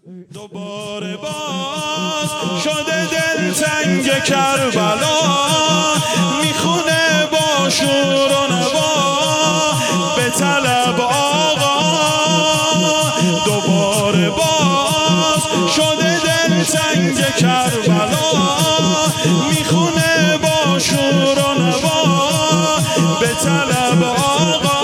دوباره باز شده دل تنگ کربلا، میخونه با شور و نوا به طلب آقا. دوباره باز شده دل تنگ کربلا، میخونه با شور و نوا به طلب آقا.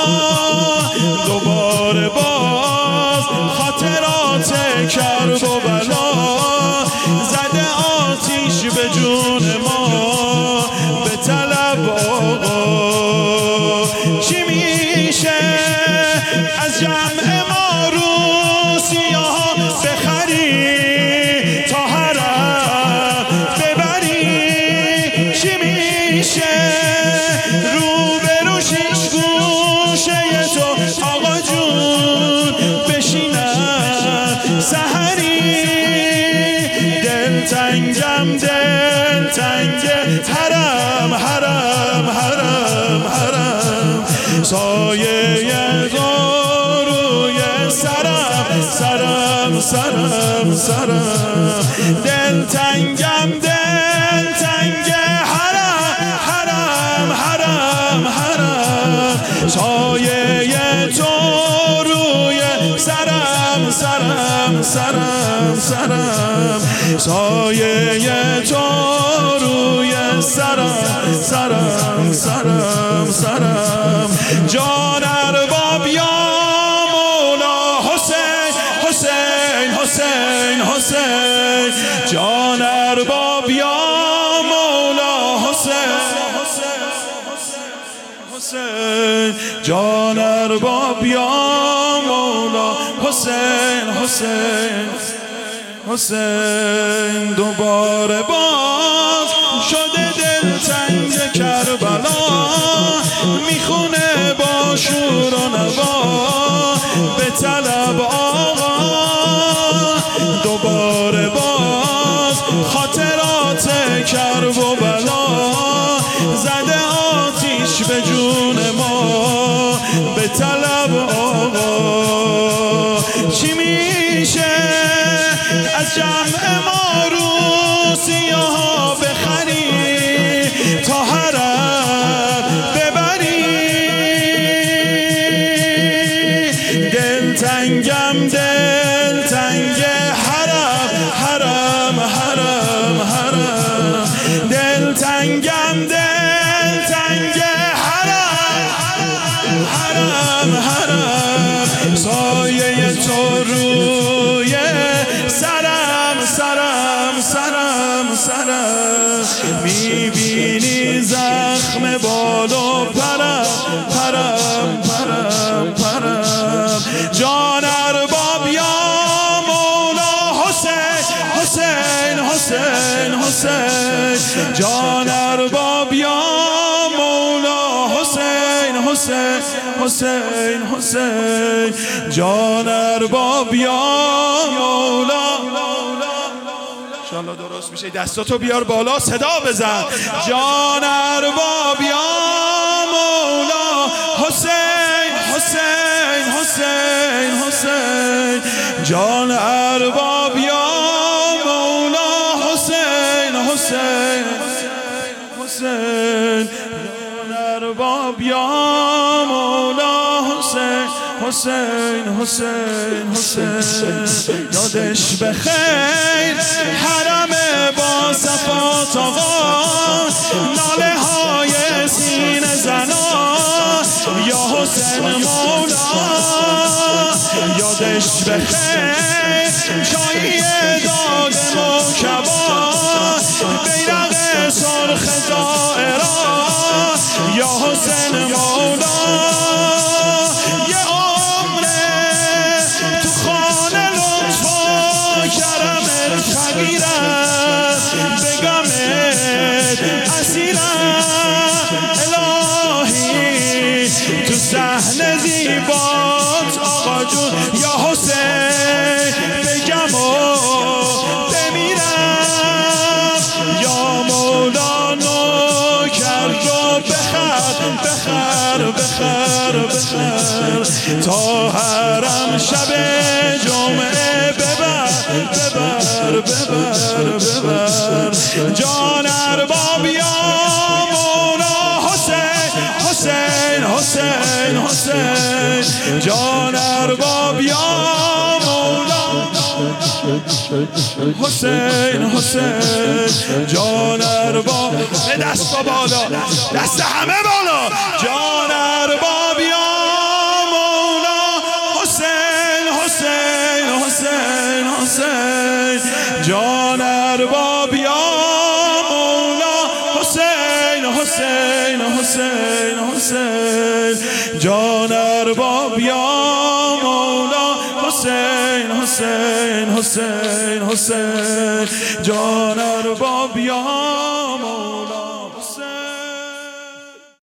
دوباره باز خاطرات کرب و بلا زده آتیش به جون ما به طلب آقا. چی میشه از جمع ما روسیاه بخری تا حرم ببری؟ چی میشه روبرو شیش گوشه تو آقا جون بشینم سحری؟ دل تنگم دل تنگ حرم حرم حرم حرم، سایه تو روی سرم سرم سرم سرم. دل تنگم دل تنگ حرم حرم حرم حرم، سایه تو روی سرم سرم سرم سرم، سایه تو روی سرم سرم سرم سرم. جان ارباب یا مولا حسین حسین حسین حسین، جان ارباب یا مولا حسین حسین، جان ارباب یا مولا حسین حسین حسین. دوباره باز شده دل تنگ کربلا، میخونه با شور و نوا به طلب آقا. دوباره باز خاطرات کرب و بلا زده آتیش به جون ما به طلب آقا. چی میشه از جمع ما روسیاه بخری تا حرم ببری؟ دل تنگم دل تنگ حرم حرم حرم حرم، دل تنگم دل تنگ حرم حرم حرم، سایه تو روی سرم سرم سرم سرم. میبینی زخم بال و پرم پرم پرم پرم. جان ارباب یا مولا حسین حسین حسین حسین، جان ارباب یا مولا حسین حسین حسین حسین، جان ارباب یا مولا. انشالله درست میشه. دستاتو بیار بالا صدا بزن. جان ارباب یا مولا حسین حسین حسین حسین، جان ارباب یا مولا حسین حسین حسین، جان ارباب یا مولا حسین حسین حسین حسین. یادش بخیر حرم با صفات آقا، ناله های سینه زنا یا حسین مولا. یادش بخیر چایی داد موکبا، بیرق سرخ دائرا یا حسین مولا. یه عمره تو خانه لطف و کرمت فقیرم، بگمت اسیرم الهی تو صحنه زیبات آقا جون یا حسین، بگم و ببر جان ارباب یا مولا حسین حسین حسین حسین جان ارباب یا مولا حسین حسین جان ارباب دست بالا دست همه بالا جان ارباب یا مولا حسین حسین حسین حسین جان ارباب یا مولا حسین حسین حسین حسین جان ارباب یا مولا حسین حسین حسین حسین جان ارباب یا